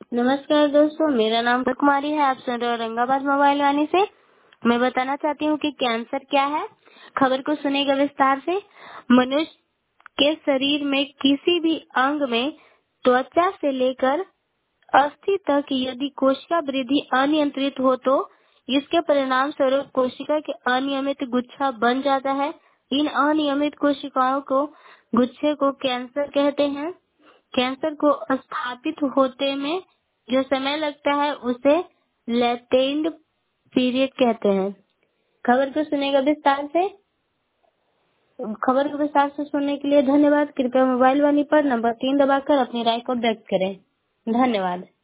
नमस्कार दोस्तों, मेरा नाम कुमारी है। आप सुन रहे हो औरंगाबाद मोबाइल वाणी से। मैं बताना चाहती हूँ कि कैंसर क्या है। खबर को सुनेगा विस्तार से। मनुष्य के शरीर में किसी भी अंग में त्वचा से लेकर अस्थि तक यदि कोशिका वृद्धि अनियंत्रित हो तो इसके परिणाम स्वरूप कोशिका के अनियमित गुच्छा बन जाता है। इन अनियमित कोशिकाओं को गुच्छे को कैंसर कहते हैं। कैंसर को स्थापित होते में जो समय लगता है उसे लेटेंट पीरियड कहते हैं। खबर को सुनेगा विस्तार से। खबर को विस्तार से सुनने के लिए धन्यवाद। कृपया मोबाइल वाणी पर नंबर 3 दबाकर अपनी राय को व्यक्त करें। धन्यवाद।